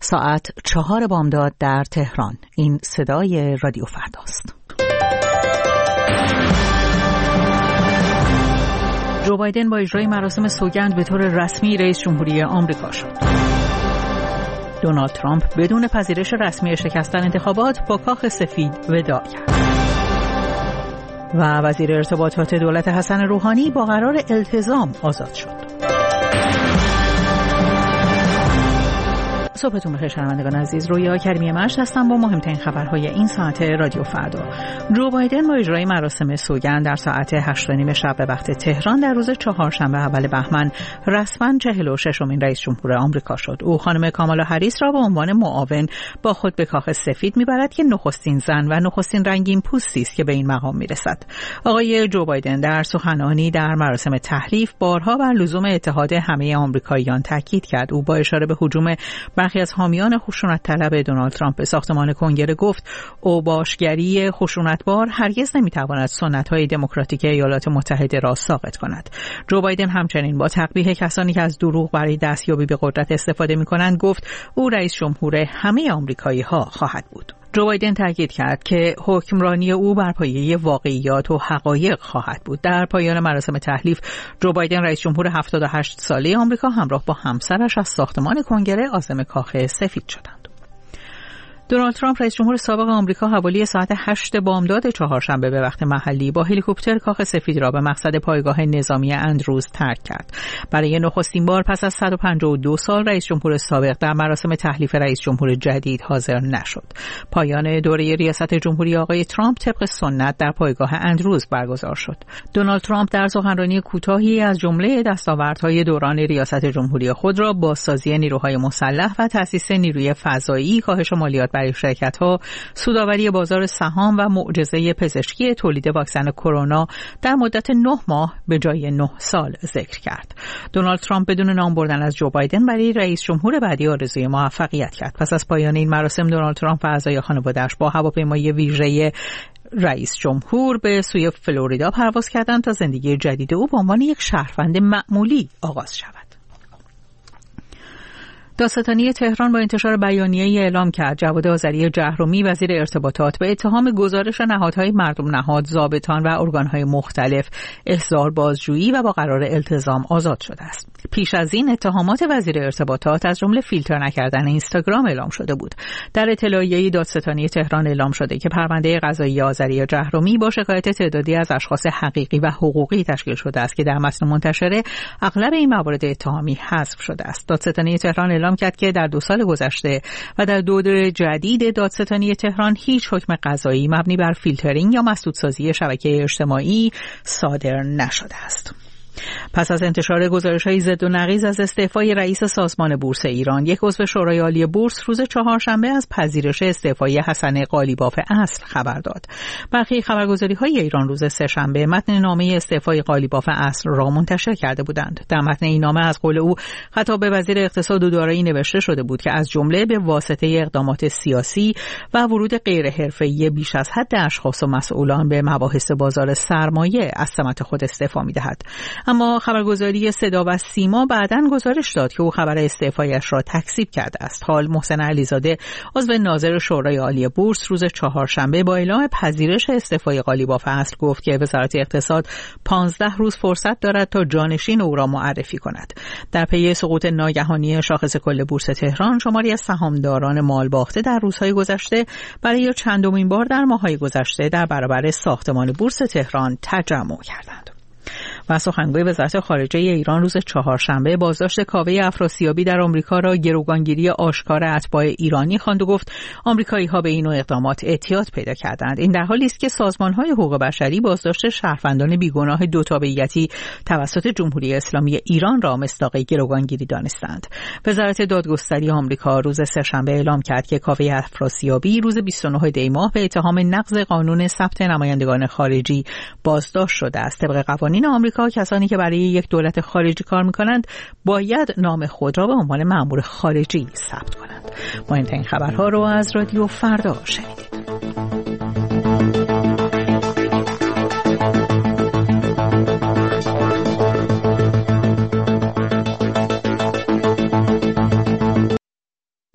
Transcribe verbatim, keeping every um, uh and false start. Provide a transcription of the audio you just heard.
ساعت چهار بامداد در تهران. این صدای رادیو فرداست. جو بایدن با اجرای مراسم سوگند به طور رسمی رئیس جمهوری آمریکا شد. دونالد ترامپ بدون پذیرش رسمی شکستن انتخابات با کاخ سفید وداع کرد. و وزیر ارتباطات دولت حسن روحانی با قرار التزام آزاد شد. صبحتون بخیر شنوندگان عزیز، رویا کریمی مشت هستم با مهمترین خبرهای این ساعت رادیو فردا. جو بایدن با اجرای مراسم سوگند در ساعت هشت و نیم شب به وقت تهران در روز چهارشنبه اول بهمن رسما چهل و ششمین رئیس جمهور آمریکا شد. او خانم کامالا هریس را به عنوان معاون با خود به کاخ سفید میبرد که نخستین زن و نخستین رنگین پوستی است که به این مقام میرسد. آقای جو بایدن در سخنرانی در مراسم تحلیف بارها بر لزوم اتحاد همه آمریکاییان تاکید کرد. او با اشاره به هجوم برخی از حامیان خشونت طلب دونالد ترامپ به ساختمان کنگره گفت اوباشگری خشونتبار هرگز نمیتواند سنت‌های دموکراتیک ایالات متحده را ساقط کند. جو بایدن همچنین با تقبیح کسانی که از دروغ برای دستیابی به قدرت استفاده می‌کنند گفت او رئیس جمهور همه آمریکایی‌ها خواهد بود. جو بایدن تاکید کرد که حکمرانی او بر پایه واقعیات و حقایق خواهد بود. در پایان مراسم تحلیف جو بایدن رئیس جمهور هفتاد و هشت ساله آمریکا همراه با همسرش از ساختمان کنگره عازم کاخ سفید شدند. دونالد ترامپ رئیس جمهور سابق آمریکا حوالی ساعت هشت بامداد چهارشنبه به وقت محلی با هلیکوپتر کاخ سفید را به مقصد پایگاه نظامی اندروز ترک کرد. برای نخستین بار پس از صد و پنجاه و دو سال رئیس جمهور سابق در مراسم تحلیف رئیس جمهور جدید حاضر نشد. پایان دوره ریاست جمهوری آقای ترامپ طبق سنت در پایگاه اندروز برگزار شد. دونالد ترامپ در سخنرانی کوتاهی از جمله دستاوردهای دوران ریاست جمهوری خود را بازسازی نیروهای مسلح و تأسیس نیروی فضایی، کاهش مالیات برای شرکت‌ها، سودآوری بازار سهام و معجزه پزشکی تولید واکسن کرونا در مدت نه ماه به جای نه سال ذکر کرد. دونالد ترامپ بدون نام بردن از جو بایدن برای رئیس جمهور بعدی آرزوی موفقیت کرد. پس از پایان این مراسم دونالد ترامپ و اعضای خانواده‌اش با هواپیمای ویژه رئیس جمهور به سوی فلوریدا پرواز کردند تا زندگی جدید او به عنوان یک شهروند معمولی آغاز شود. دادستانی تهران با انتشار بیانیه‌ای اعلام کرد جواد آذری جهرومی وزیر ارتباطات به اتهام گزارش نهادهای مردم نهاد، ضابطان و ارگانهای مختلف احضار بازجویی و با قرار التزام آزاد شده است. پیش از این اتهامات وزیر ارتباطات از جمله فیلتر نکردن اینستاگرام اعلام شده بود. در اطلاعیه دادستانی تهران اعلام شده که پرونده قضایی آذری جهرومی با شکایت تعدادی از اشخاص حقیقی و حقوقی تشکیل شده است که در متن منتشره اغلب این موارد اتهامی حذف شده است. دادستانی تهران اعلام کرد که در دو سال گذشته و در دوره جدید دادستانی تهران هیچ حکم قضایی مبنی بر فیلترینگ یا مسدودسازی شبکه اجتماعی صادر نشده است. پس از انتشار گزارش‌های ضد و نقیض از استعفای رئیس سازمان بورس ایران، یک عضو شورای عالی بورس روز چهارشنبه از پذیرش استعفای حسن قالیباف اصل خبر داد. برخی خبرگزاری‌های ایران روز سه‌شنبه متن نامه استعفای قالیباف اصل را منتشر کرده بودند. در متن این نامه از قول او خطاب به وزیر اقتصاد و دارایی نوشته شده بود که از جمله به واسطه اقدامات سیاسی و ورود غیر حرفه‌ای بیش از حد اشخاص و مسئولان به مباحث بازار سرمایه از سمت خود استعفا می‌دهد. اما خبرگزاری صدا و سیما بعداً گزارش داد که او خبر استعفایش را تکذیب کرده است. حال محسن علیزاده عضو ناظر شورای عالی بورس روز چهارشنبه با اعلام پذیرش استعفای قالیباف اصل گفت که وزارت اقتصاد پانزده روز فرصت دارد تا جانشین او را معرفی کند. در پی سقوط ناگهانی شاخص کل بورس تهران، شماری از سهامداران مال باخته در روزهای گذشته برای چندمین بار در ماه‌های گذشته در برابر ساختمان بورس تهران تجمع کردند. و سخنگوی وزارت خارجه ایران روز چهارشنبه بازداشت کاوه افراسیابی در آمریکا را گروگانگیری آشکار اتباع ایرانی خواند و گفت آمریکایی‌ها به این نوع اقدامات احتیاط پیدا کردند. این در حالی است که سازمان‌های حقوق بشری بازداشت شهروندان بیگناه دو تابعیتی توسط جمهوری اسلامی ایران را مصداق گروگانگیری دانستند. وزارت دادگستری آمریکا روز سه‌شنبه اعلام کرد که کاوه افراسیابی روز بیست و نه دی ماه به اتهام نقض قانون ثبت نمایندگان خارجی بازداشت شده است. طبق قوانین آمریکا کسانی که برای یک دولت خارجی کار می‌کنند باید نام خود را به عنوان مأمور خارجی ثبت کنند. مهمترین خبرها رو از رادیو فردا شنیدید.